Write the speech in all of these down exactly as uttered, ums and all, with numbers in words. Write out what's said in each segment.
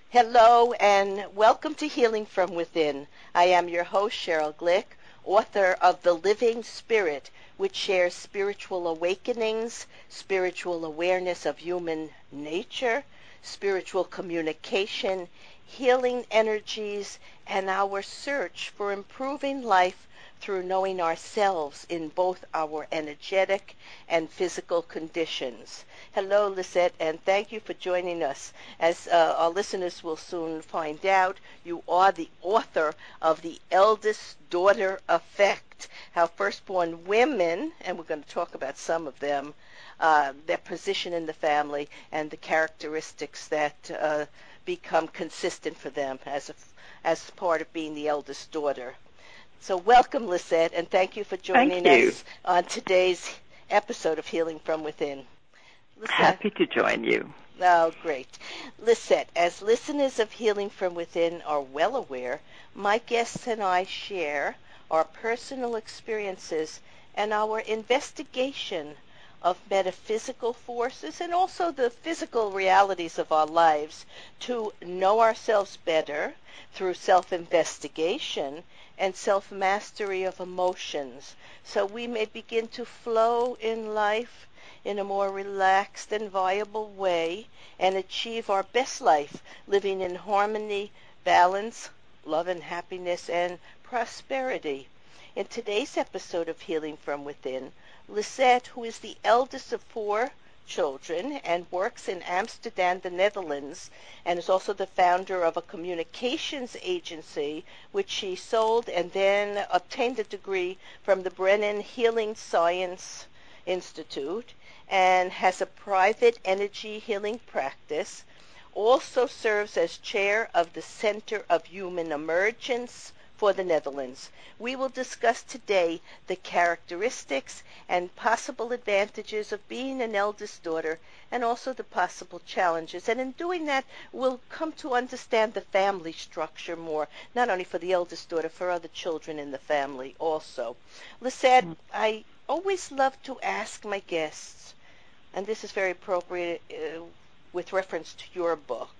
Hello and welcome to Healing from Within. I am your host, Cheryl Glick, author of The Living Spirit, which shares spiritual awakenings, spiritual awareness of human nature, spiritual communication, healing energies, and our search for improving life through knowing ourselves in both our energetic and physical conditions. Hello, Lisette, and thank you for joining us. As uh, our listeners will soon find out, you are the author of The Eldest Daughter Effect, how firstborn women, and we're going to talk about some of them, uh, their position in the family and the characteristics that uh, become consistent for them as a, as part of being the eldest daughter. So welcome, Lisette, and thank you for Thank joining you. us on today's episode of Healing from Within. Lisette. Happy to join you. Oh, great. Lisette, as listeners of Healing from Within are well aware, my guests and I share our personal experiences and our investigation of metaphysical forces and also the physical realities of our lives to know ourselves better through self-investigation and self-mastery of emotions, so we may begin to flow in life in a more relaxed and viable way and achieve our best life, living in harmony, balance, love and happiness, and prosperity. In today's episode of Healing from Within, Lisette, who is the eldest of four children and works in Amsterdam, the Netherlands, and is also the founder of a communications agency, which she sold and then obtained a degree from the Brennan Healing Science Institute, and has a private energy healing practice, also serves as chair of the Center of Human Emergence for the Netherlands. We will discuss today the characteristics and possible advantages of being an eldest daughter and also the possible challenges. And in doing that, we'll come to understand the family structure more, not only for the eldest daughter, for other children in the family also. Lisette, mm-hmm. I always love to ask my guests, and this is very appropriate uh, with reference to your book,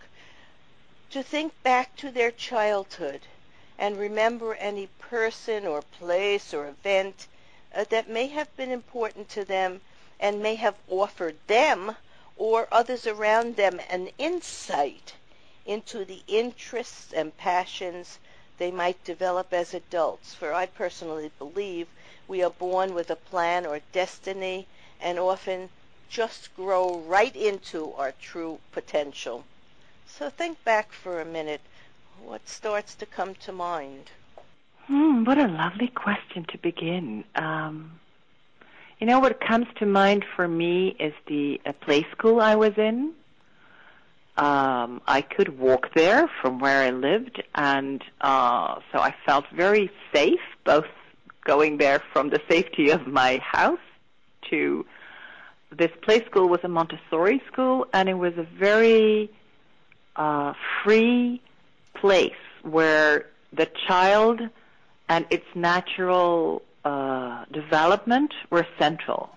to think back to their childhood and remember any person or place or event uh, that may have been important to them and may have offered them or others around them an insight into the interests and passions they might develop as adults. For I personally believe we are born with a plan or destiny and often just grow right into our true potential. So think back for a minute. What starts to come to mind? Hmm, what a lovely question to begin. Um, you know, what comes to mind for me is the uh, play school I was in. Um, I could walk there from where I lived, and uh, so I felt very safe, both going there from the safety of my house to this play school was a Montessori school, and it was a very uh, free place where the child and its natural uh, development were central.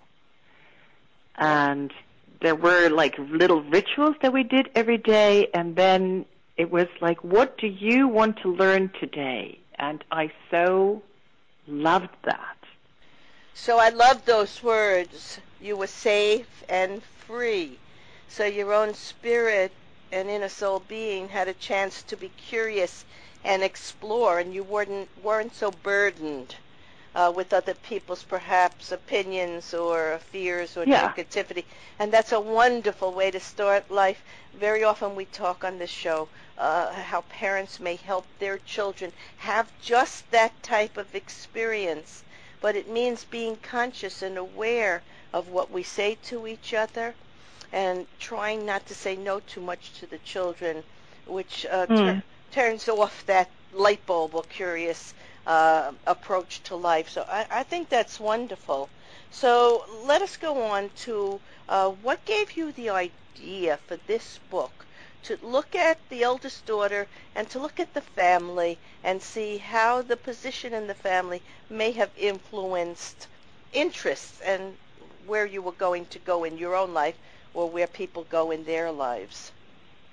And there were like little rituals that we did every day, and then it was like, what do you want to learn today? And I so loved that. So I love those words. You were safe and free. So your own spirit and inner soul being had a chance to be curious and explore, and you weren't weren't so burdened uh, with other people's perhaps opinions or fears or yeah. negativity. And that's a wonderful way to start life. Very often we talk on this show uh, how parents may help their children have just that type of experience. But it means being conscious and aware of what we say to each other and trying not to say no too much to the children, which uh, mm. tur- turns off that light bulb or curious uh, approach to life. So I, I think that's wonderful. So let us go on to uh, what gave you the idea for this book, to look at the eldest daughter and to look at the family and see how the position in the family may have influenced interests and where you were going to go in your own life or where people go in their lives.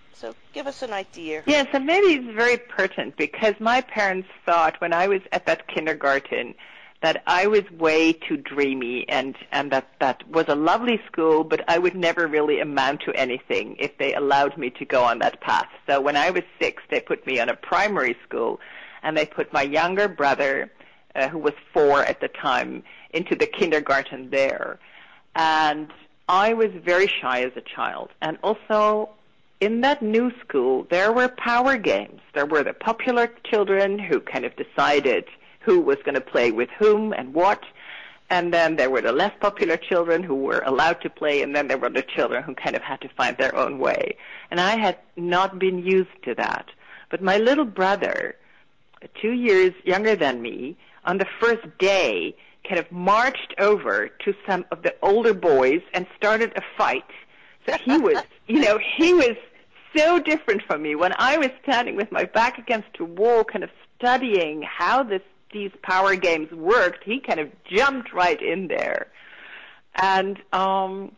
So give us an idea. Yes, and maybe it's very pertinent because my parents thought when I was at that kindergarten that I was way too dreamy and, and that that was a lovely school, but I would never really amount to anything if they allowed me to go on that path. So when I was six, they put me on a primary school, and they put my younger brother, uh, who was four at the time, into the kindergarten there. And I was very shy as a child. And also, in that new school, there were power games. There were the popular children who kind of decided who was going to play with whom and what. And then there were the less popular children who were allowed to play, and then there were the children who kind of had to find their own way. And I had not been used to that. But my little brother, two years younger than me, on the first day kind of marched over to some of the older boys and started a fight. So he was, you know, he was so different from me. When I was standing with my back against a wall kind of studying how this these power games worked, he kind of jumped right in there. And um,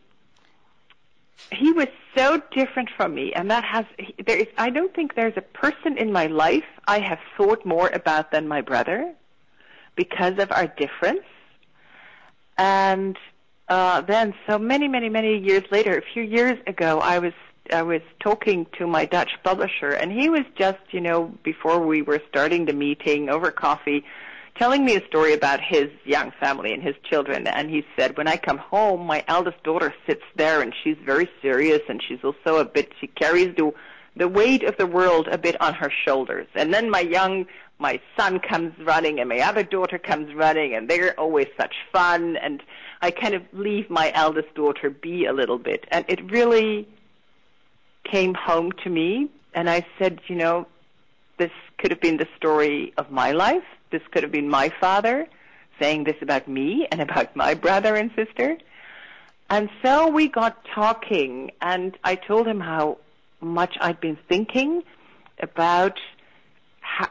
he was so different from me, and that has, there is, I don't think there's a person in my life I have thought more about than my brother because of our difference. And uh, then so many, many, many years later, a few years ago, I was I was talking to my Dutch publisher, and he was just, you know, before we were starting the meeting over coffee, telling me a story about his young family and his children. And he said, when I come home, my eldest daughter sits there, and she's very serious, and she's also a bit, she carries the, the weight of the world a bit on her shoulders. And then my young, my son comes running, and my other daughter comes running, and they're always such fun. And I kind of leave my eldest daughter be a little bit. And it really came home to me, and I said, you know, this could have been the story of my life. This could have been my father saying this about me and about my brother and sister. And so we got talking, and I told him how much I'd been thinking about how,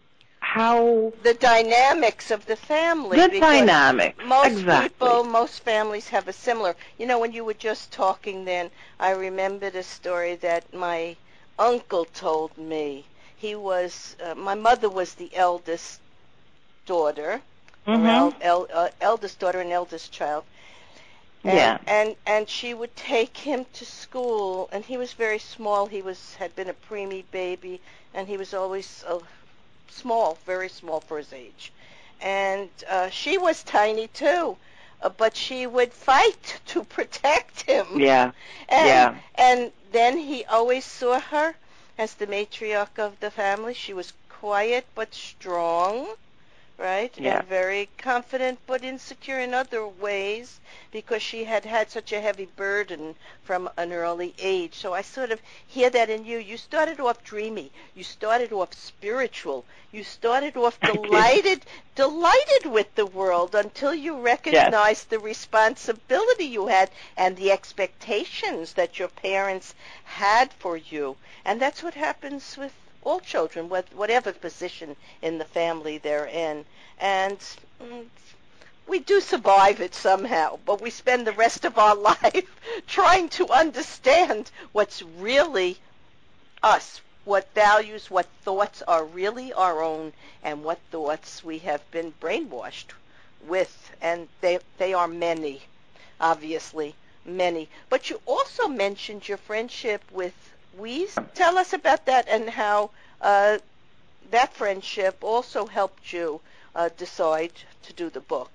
how the dynamics of the family. The dynamics, most exactly. people, most families have a similar. You know, when you were just talking then, I remembered a story that my uncle told me. He was, uh, my mother was the eldest daughter, mm-hmm. or el- el- uh, eldest daughter and eldest child. And, yeah. and and she would take him to school, and he was very small. He was had been a preemie baby, and he was always uh, small, very small for his age. And uh, she was tiny too, uh, but she would fight to protect him. Yeah. And, yeah. And then he always saw her as the matriarch of the family. She was quiet but strong, right? Yeah. And very confident but insecure in other ways because she had had such a heavy burden from an early age. So I sort of hear that in you. You started off dreamy. You started off spiritual. You started off delighted, delighted with the world until you recognized yes. the responsibility you had and the expectations that your parents had for you. And that's what happens with all children, whatever position in the family they're in. And mm, we do survive it somehow, but we spend the rest of our life trying to understand what's really us, what values, what thoughts are really our own, and what thoughts we have been brainwashed with. And they they are many, obviously, many. But you also mentioned your friendship with Wies. Tell us about that and how uh, that friendship also helped you uh, decide to do the book.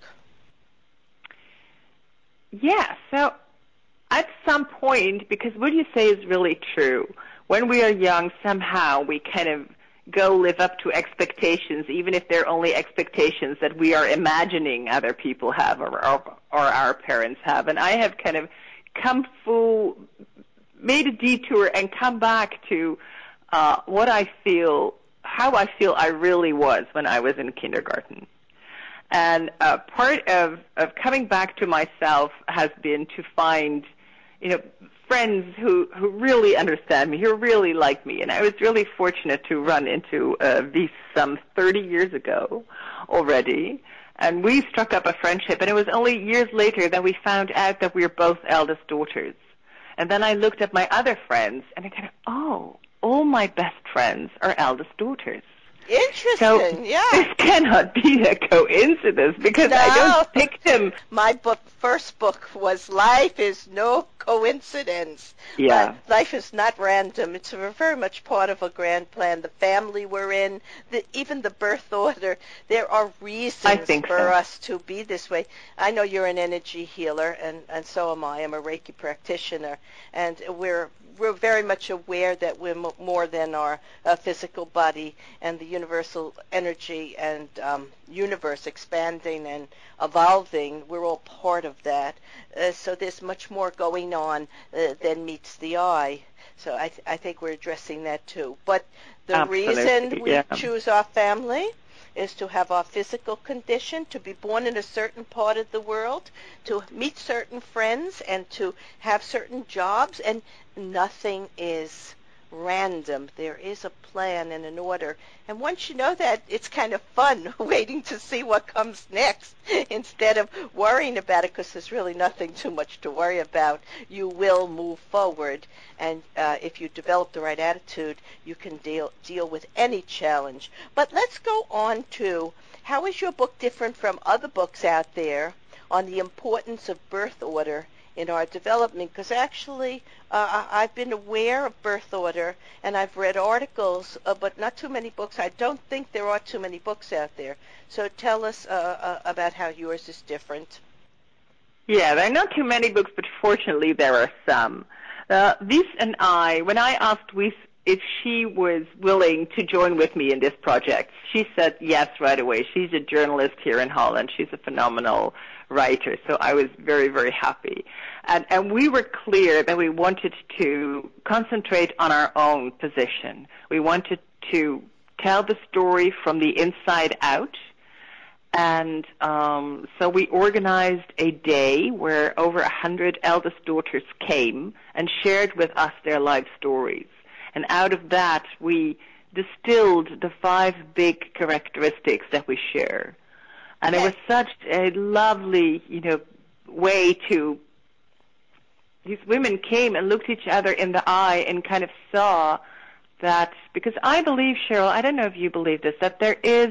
Yeah, so at some point, because what you say is really true, when we are young, somehow we kind of go live up to expectations, even if they're only expectations that we are imagining other people have or, or, or our parents have. And I have kind of come full, made a detour and come back to uh, what I feel, how I feel I really was when I was in kindergarten. And uh, part of, of coming back to myself has been to find, you know, friends who, who really understand me, who really like me. And I was really fortunate to run into uh, these some thirty years ago already. And we struck up a friendship. And it was only years later that we found out that we were both eldest daughters. And then I looked at my other friends, and I kind of, oh, all my best friends are eldest daughters. Interesting, so yeah. This cannot be a coincidence because no. I don't pick them. My book, first book was Life is No Coincidence. Yeah. But life is not random. It's very much part of a grand plan. The family we're in, the, even the birth order, there are reasons for so. us to be this way. I know you're an energy healer, and, and so am I. I'm a Reiki practitioner, and we're we're very much aware that we're m- more than our uh, physical body, and the universal energy and um, universe expanding and evolving. We're all part of that. Uh, so there's much more going on uh, than meets the eye. So I, th- I think we're addressing that too. But the Absolutely, reason we yeah. choose our family is to have our physical condition, to be born in a certain part of the world, to meet certain friends, and to have certain jobs, and nothing is random. There is a plan and an order. And once you know that, it's kind of fun waiting to see what comes next instead of worrying about it, because there's really nothing too much to worry about. You will move forward, and uh, if you develop the right attitude, you can deal deal with any challenge. But let's go on to, how is your book different from other books out there on the importance of birth order in our development? Because actually uh, I've been aware of birth order, and I've read articles, uh, but not too many books. I don't think there are too many books out there. So tell us uh, uh, about how yours is different. Yeah, there are not too many books, but fortunately there are some. Uh, Wies and I, when I asked Wies if she was willing to join with me in this project, she said yes right away. She's a journalist here in Holland. She's a phenomenal writer, so I was very, very happy. And, and we were clear that we wanted to concentrate on our own position. We wanted to tell the story from the inside out. And um, so we organized a day where over a hundred eldest daughters came and shared with us their life stories. And out of that, we distilled the five big characteristics that we share. And Okay. It was such a lovely, you know, way to, these women came and looked each other in the eye and kind of saw that, because I believe, Cheryl, I don't know if you believe this, that there is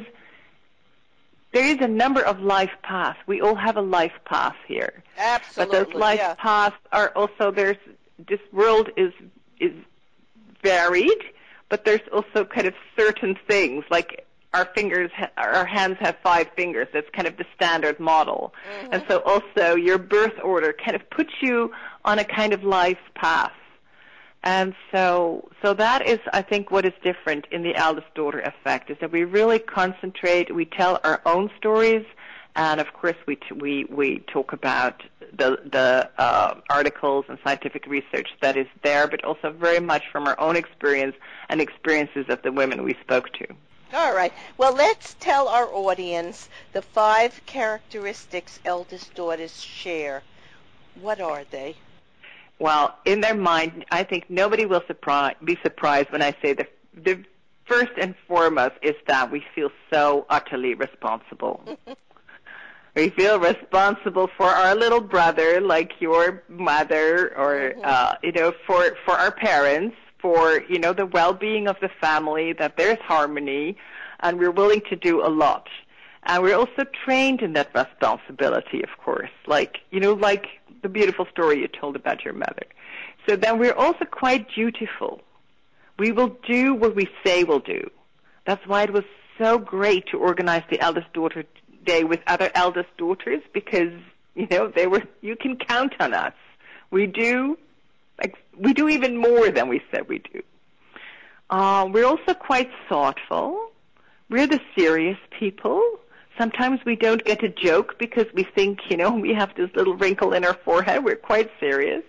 There is a number of life paths. We all have a life path here. Absolutely, But those life yeah. paths are also, there's, this world is is varied, but there's also kind of certain things, like our fingers, our hands have five fingers. That's kind of the standard model. Mm-hmm. And so also your birth order kind of puts you on a kind of life path. And so, so that is, I think, what is different in the eldest daughter effect, is that we really concentrate, we tell our own stories, and of course we t- we we talk about the the uh, articles and scientific research that is there, but also very much from our own experience and experiences of the women we spoke to. All right. Well, let's tell our audience the five characteristics eldest daughters share. What are they? Well, in their mind, I think nobody will surprise, be surprised when I say the, the first and foremost is that we feel so utterly responsible. We feel responsible for our little brother, like your mother, or, mm-hmm. uh, you know, for, for our parents, for, you know, the well-being of the family, that there's harmony, and we're willing to do a lot. And we're also trained in that responsibility, of course, like, you know, like the beautiful story you told about your mother. So then we're also quite dutiful. We will do what we say we'll do. That's why it was so great to organize the Eldest Daughter Day with other eldest daughters, because, you know, they were, you can count on us. We do, like, we do even more than we said we do. Uh, we're also quite thoughtful. We're the serious people. Sometimes we don't get a joke because we think, you know, we have this little wrinkle in our forehead. We're quite serious.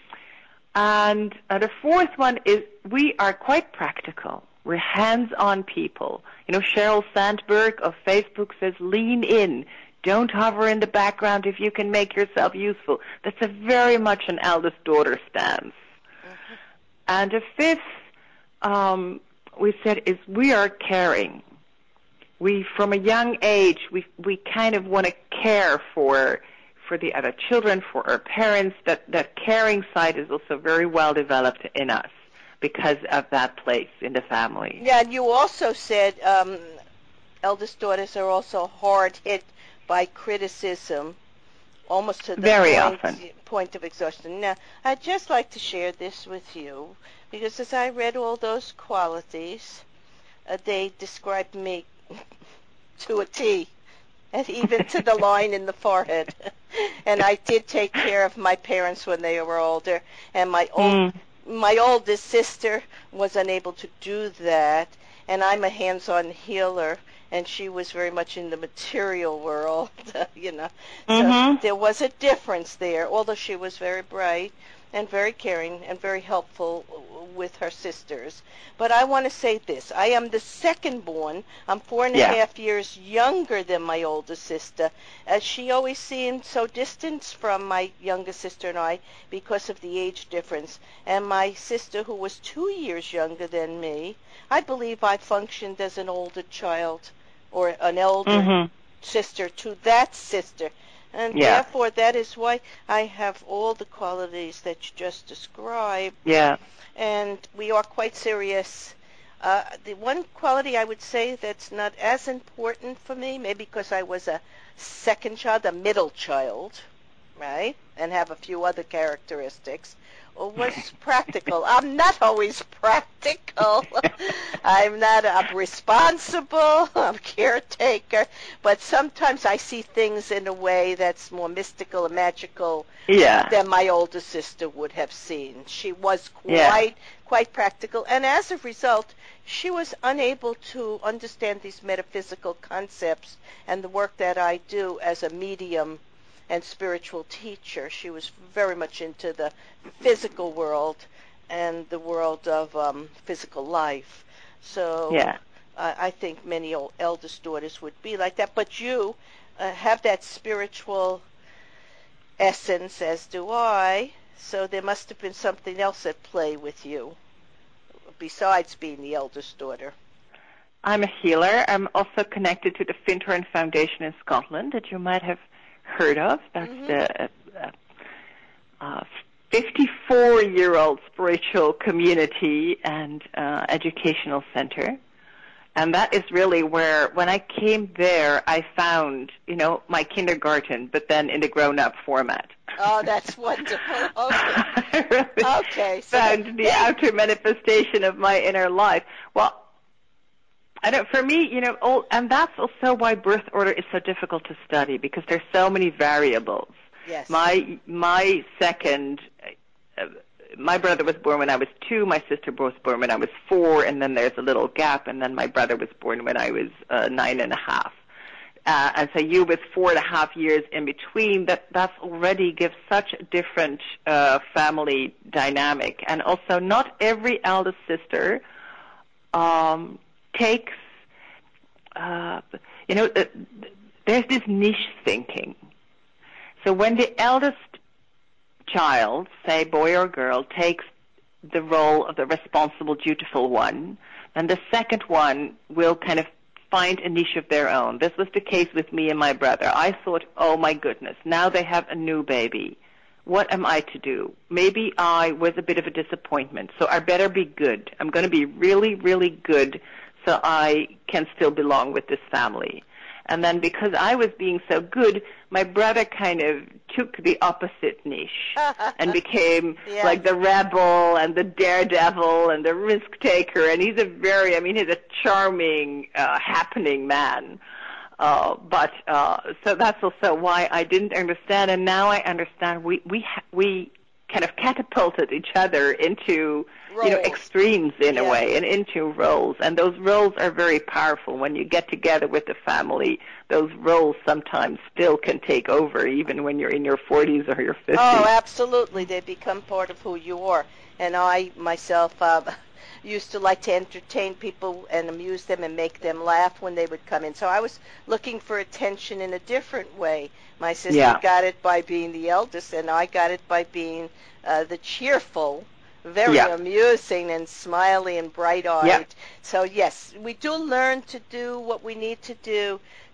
And uh, the fourth one is we are quite practical. We're hands-on people. You know, Sheryl Sandberg of Facebook says, lean in. Don't hover in the background if you can make yourself useful. That's a very much an eldest daughter stance. Mm-hmm. And the fifth, um, we said, is we are caring. We, from a young age, we we kind of want to care for for the other children, for our parents. That, that caring side is also very well developed in us because of that place in the family. Yeah, and you also said um, eldest daughters are also hard hit by criticism, almost to the Very point, often. point of exhaustion. Now, I'd just like to share this with you, because as I read all those qualities, uh, they described me to a T, and even to the line in the forehead. And I did take care of my parents when they were older, and my old, Mm. my oldest sister was unable to do that, and I'm a hands-on healer, and she was very much in the material world, you know. Mm-hmm. So there was a difference there, although she was very bright and very caring and very helpful with her sisters. But I want to say this. I am the second born. I'm four and Yeah. a half years younger than my oldest sister. As she always seemed so distant from my youngest sister and I because of the age difference. And my sister, who was two years younger than me, I believe I functioned as an older child or an elder Mm-hmm. sister to that sister. And Yeah. therefore, that is why I have all the qualities that you just described. Yeah. And we are quite serious. Uh, the one quality I would say that's not as important for me, maybe because I was a second child, a middle child, right, and have a few other characteristics, was practical. I'm not always practical. I'm not, I'm responsible, I'm a caretaker, but sometimes I see things in a way that's more mystical and magical Yeah. than my older sister would have seen. She was quite, Yeah. quite practical, and as a result, she was unable to understand these metaphysical concepts and the work that I do as a medium and spiritual teacher. She was very much into the physical world and the world of um, physical life. So Yeah. uh, I think many old eldest daughters would be like that. But you uh, have that spiritual essence, as do I. So there must have been something else at play with you besides being the eldest daughter. I'm a healer. I'm also connected to the Fintorn Foundation in Scotland that you might have heard of. That's Mhm. the uh, uh, fifty-four-year-old spiritual community and uh, educational center. And that is really where, when I came there, I found, you know, my kindergarten, but then in the grown-up format. Oh, that's wonderful. Okay. I really Okay. So found they- the outer manifestation of my inner life. Well, I don't, for me, you know, all, and that's also why birth order is so difficult to study, because there's so many variables. Yes. My my second, uh, my brother was born when I was two, my sister was born when I was four, and then there's a little gap, and then my brother was born when I was uh, nine and a half. Uh, and so you with four and a half years in between, that that's already gives such a different uh, family dynamic. And also not every eldest sister um, takes, uh, you know, uh, there's this niche thinking. So when the eldest child, say boy or girl, takes the role of the responsible, dutiful one, then the second one will kind of find a niche of their own. This was the case with me and my brother. I thought, oh my goodness, now they have a new baby. What am I to do? Maybe I was a bit of a disappointment, so I better be good. I'm going to be really, really good so I can still belong with this family. And then because I was being so good, my brother kind of took the opposite niche and became Yes. like the rebel and the daredevil and the risk taker. And he's a very, I mean, he's a charming, uh, happening man. Uh, but uh, so that's also why I didn't understand, and now I understand. We we ha- we kind of catapulted each other into Roles. you know extremes in Yeah. a way, and into roles. And those roles are very powerful. When you get together with the family, those roles sometimes still can take over, even when you're in your forties or your fifties. Oh, absolutely. They become part of who you are. And I myself uh, used to like to entertain people and amuse them and make them laugh when they would come in. So I was looking for attention in a different way. My sister Yeah. got it by being the eldest, and I got it by being uh, the cheerful, very Yeah. amusing and smiley and bright-eyed. Yeah. So yes, we do learn to do what we need to do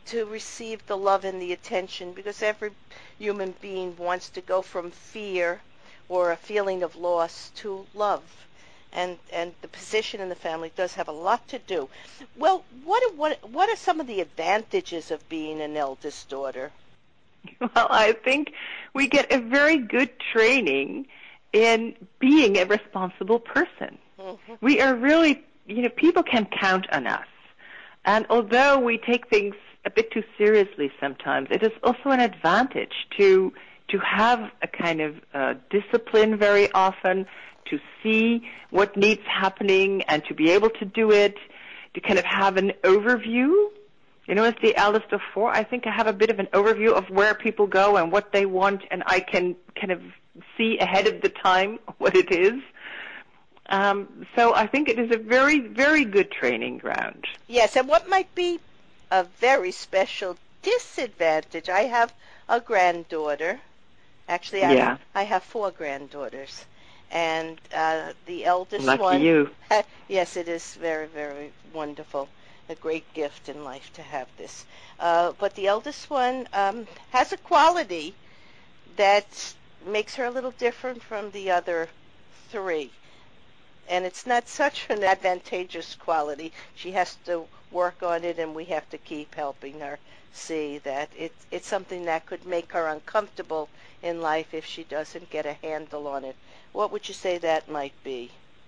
to receive the love and the attention, because every human being wants to go from fear or a feeling of loss to love. And and the position in the family does have a lot to do. Well, what are, what what are some of the advantages of being an eldest daughter? Well, I think we get a very good training in being a responsible person. Mm-hmm. We are really, you know, people can count on us. And although we take things a bit too seriously sometimes, it is also an advantage to to have a kind of uh, discipline very often, to see what needs happening and to be able to do it, to kind of have an overview. You know, as the eldest of four, I think I have a bit of an overview of where people go and what they want, and I can kind of see ahead of the time what it is. Um, so I think it is a very, very good training ground. Yes, and what might be a very special disadvantage? I have a granddaughter. Actually, I, yeah. I have four granddaughters. And uh, the eldest Lucky one... you. Yes, it is very, very wonderful. A great gift in life to have this. Uh, but the eldest one um, has a quality that makes her a little different from the other three. And it's not such an advantageous quality. She has to work on it, and we have to keep helping her see that it, it's something that could make her uncomfortable in life if she doesn't get a handle on it. What would you say that might be?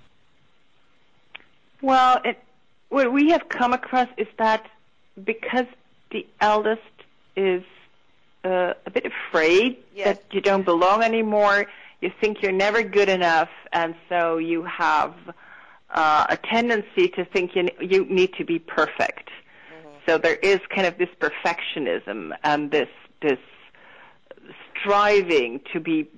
Well, it, what we have come across is that because the eldest is uh, a bit afraid yes. that you don't belong anymore, you think you're never good enough, and so you have uh, a tendency to think you, you need to be perfect. Mm-hmm. So there is kind of this perfectionism and this this striving to be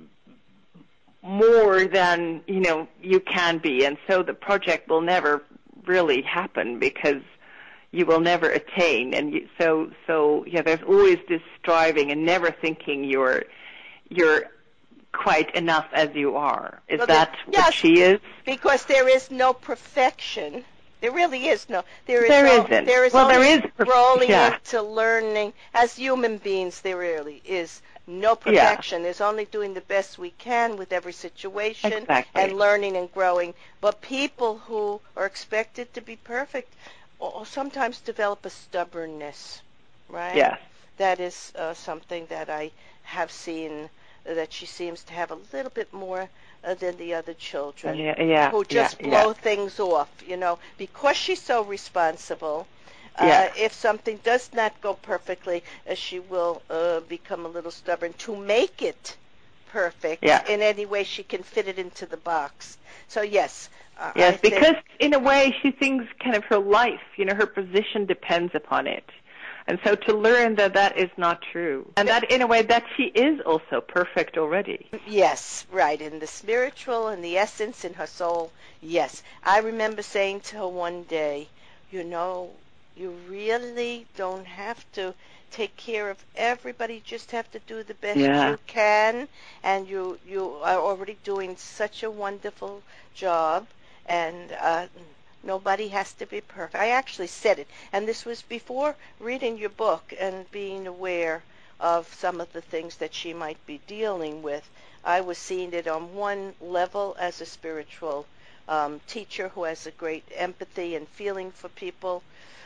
more than, you know, you can be, and so the project will never really happen because you will never attain. And you, so so yeah, there's always this striving and never thinking you're you're quite enough as you are. Is well, that there, what yes, she is? Because there is no perfection. There really is no. There is there no, isn't. There is well, only there is perf- rolling yeah. into learning. As human beings, there really is no perfection. Yeah. There's only doing the best we can with every situation exactly. and learning and growing. But people who are expected to be perfect sometimes develop a stubbornness, right? Yes. That is uh, something that I have seen, that she seems to have a little bit more uh, than the other children yeah, yeah, who just yeah, blow yeah. things off, you know, because she's so responsible. Yeah. Uh, if something does not go perfectly, uh, she will uh, become a little stubborn to make it perfect yeah. in any way she can fit it into the box. So, yes. Uh, yes, I because think in a way she thinks kind of her life, you know, her position depends upon it. And so to learn that that is not true. And that, in a way, that she is also perfect already. Yes, right. In the spiritual and the essence in her soul, yes. I remember saying to her one day, you know, you really don't have to take care of everybody. You just have to do the best yeah. you can. And you, you are already doing such a wonderful job. And uh, nobody has to be perfect. I actually said it. And this was before reading your book and being aware of some of the things that she might be dealing with. I was seeing it on one level as a spiritual um, teacher who has a great empathy and feeling for people.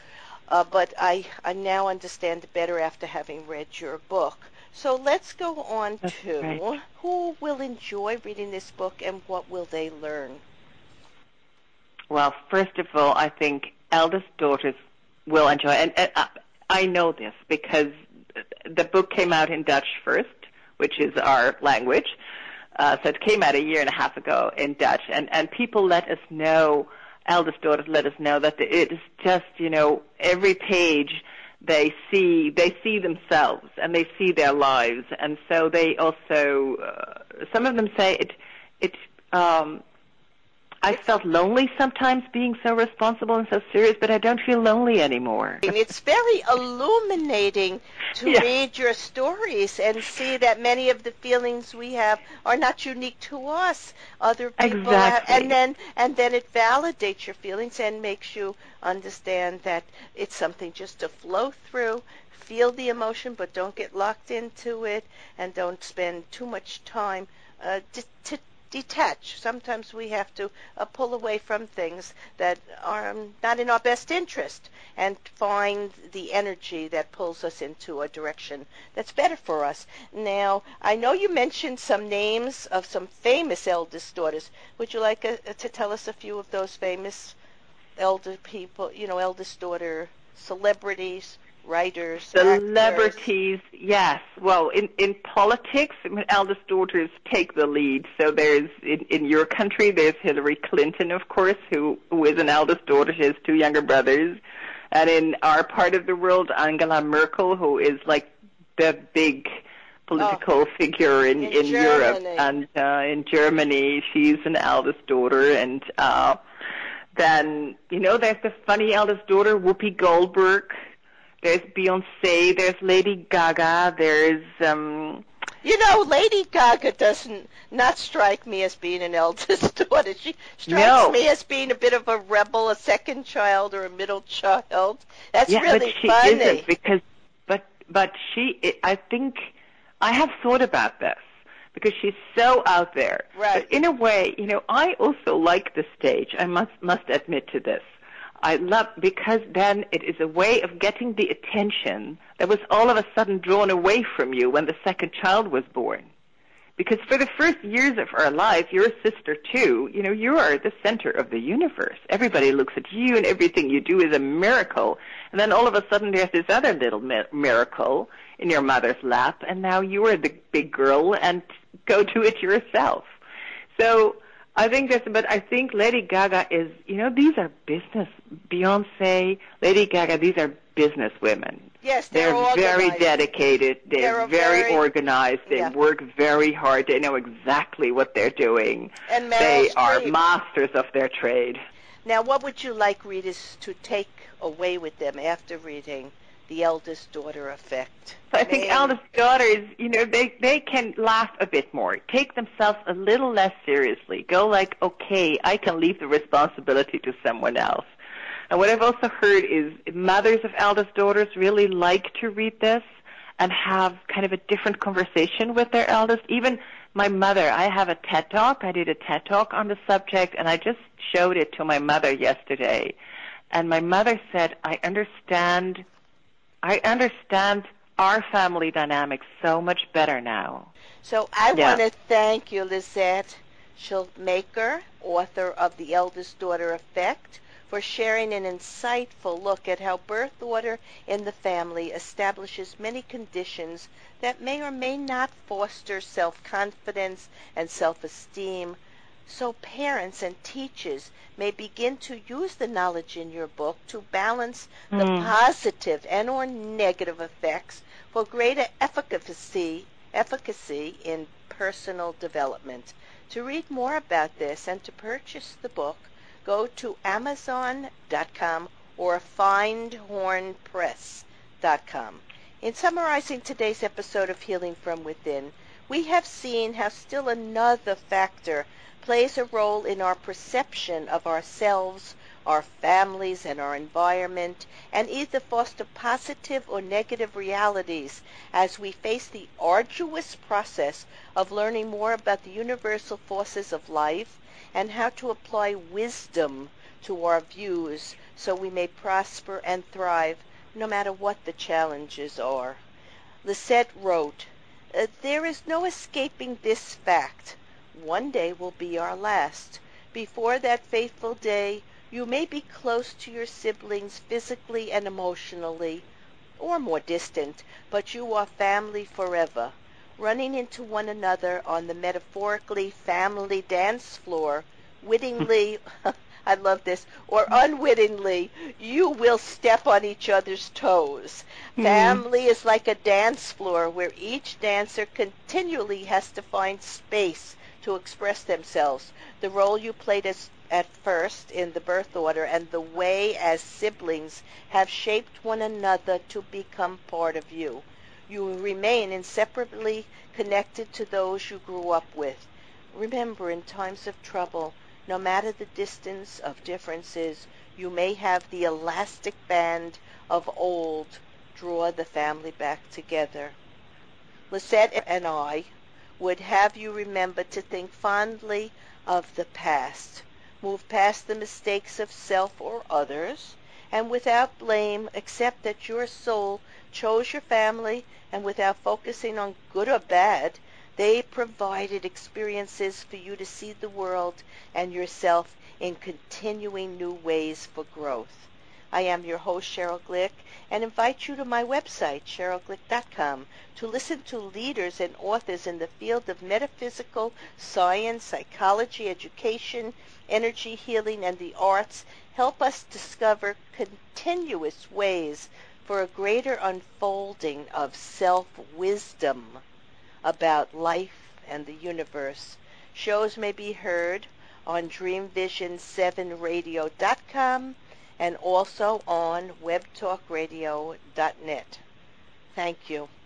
Uh, but I, I now understand it better after having read your book. So let's go on That's to right. Who will enjoy reading this book and what will they learn? Well, first of all, I think eldest daughters will enjoy it. And, and I know this because the book came out in Dutch first, which is our language. Uh, so it came out a year and a half ago in Dutch. And, and people let us know, eldest daughters let us know that it is just, you know, every page they see, they see themselves and they see their lives. And so they also, uh, some of them say it, it, um, I felt lonely sometimes being so responsible and so serious, but I don't feel lonely anymore. It's very illuminating to Yeah. read your stories and see that many of the feelings we have are not unique to us. Other people have, Exactly. and then and then it validates your feelings and makes you understand that it's something just to flow through. Feel the emotion, but don't get locked into it, and don't spend too much time uh, to, to detach. Sometimes we have to uh, pull away from things that are um, not in our best interest and find the energy that pulls us into a direction that's better for us. Now, I know you mentioned some names of some famous eldest daughters. Would you like uh, to tell us a few of those famous elder people, you know, eldest daughter celebrities, writers, actors? Celebrities, yes. Well, in, in politics, my eldest daughters take the lead. So there's, in, in your country, there's Hillary Clinton, of course, who, who is an eldest daughter. She has two younger brothers. And in our part of the world, Angela Merkel, who is like the big political oh, figure in, in, in Europe. Germany. And uh, in Germany, she's an eldest daughter. And uh, then, you know, there's the funny eldest daughter, Whoopi Goldberg. There's Beyonce, there's Lady Gaga, there's, um... You know, Lady Gaga doesn't not strike me as being an eldest daughter. She strikes no. me as being a bit of a rebel, a second child or a middle child. That's yeah, really but she funny. isn't because, but, but she, I think, I have thought about this because she's so out there. Right. But in a way, you know, I also like the stage. I must, must admit to this. I love, because then it is a way of getting the attention that was all of a sudden drawn away from you when the second child was born. Because for the first years of our life, your sister too, you know, you are the center of the universe. Everybody looks at you and everything you do is a miracle. And then all of a sudden there's this other little mi- miracle in your mother's lap, and now you are the big girl and go do it yourself. So I think that's, but I think Lady Gaga is, you know, these are business, Beyonce, Lady Gaga, these are business women. Yes, they're, they're very organized. dedicated. They're, They're very, very organized. They yeah. work very hard. They know exactly what they're doing. And Meryl they Streep. are masters of their trade. Now, what would you like readers to take away with them after reading The Eldest Daughter Effect? I think Name. eldest daughters, you know, they, they can laugh a bit more, take themselves a little less seriously, go like, okay, I can leave the responsibility to someone else. And what I've also heard is mothers of eldest daughters really like to read this and have kind of a different conversation with their eldest. Even my mother, I have a TED Talk. I did a TED Talk on the subject, and I just showed it to my mother yesterday. And my mother said, I understand, I understand our family dynamics so much better now. So I Yeah. want to thank you, Lisette Schildmaker, author of The Eldest Daughter Effect, for sharing an insightful look at how birth order in the family establishes many conditions that may or may not foster self-confidence and self-esteem, so parents and teachers may begin to use the knowledge in your book to balance the Mm. positive and or negative effects for greater efficacy, efficacy in personal development. To read more about this and to purchase the book, go to amazon dot com or findhorn press dot com. In summarizing today's episode of Healing from Within, we have seen how still another factor plays a role in our perception of ourselves, our families, and our environment, and either foster positive or negative realities as we face the arduous process of learning more about the universal forces of life and how to apply wisdom to our views so we may prosper and thrive no matter what the challenges are. Lisette wrote, "There is no escaping this fact. One day will be our last. Before that fateful day, you may be close to your siblings physically and emotionally, or more distant, but you are family forever. Running into one another on the metaphorically family dance floor, wittingly, I love this, or unwittingly, you will step on each other's toes. Mm. Family is like a dance floor where each dancer continually has to find space to express themselves. The role you played as at first in the birth order and the way as siblings have shaped one another to become part of you. You remain inseparably connected to those you grew up with. Remember, in times of trouble, no matter the distance of differences, you may have the elastic band of old draw the family back together. Lisette and I would have you remember to think fondly of the past, move past the mistakes of self or others, and without blame accept that your soul chose your family, and without focusing on good or bad, they provided experiences for you to see the world and yourself in continuing new ways for growth. I am your host, Cheryl Glick, and invite you to my website, cheryl glick dot com, to listen to leaders and authors in the field of metaphysical science, psychology, education, energy healing, and the arts help us discover continuous ways for a greater unfolding of self-wisdom about life and the universe. Shows may be heard on dream vision seven radio dot com and also on web talk radio dot net. Thank you.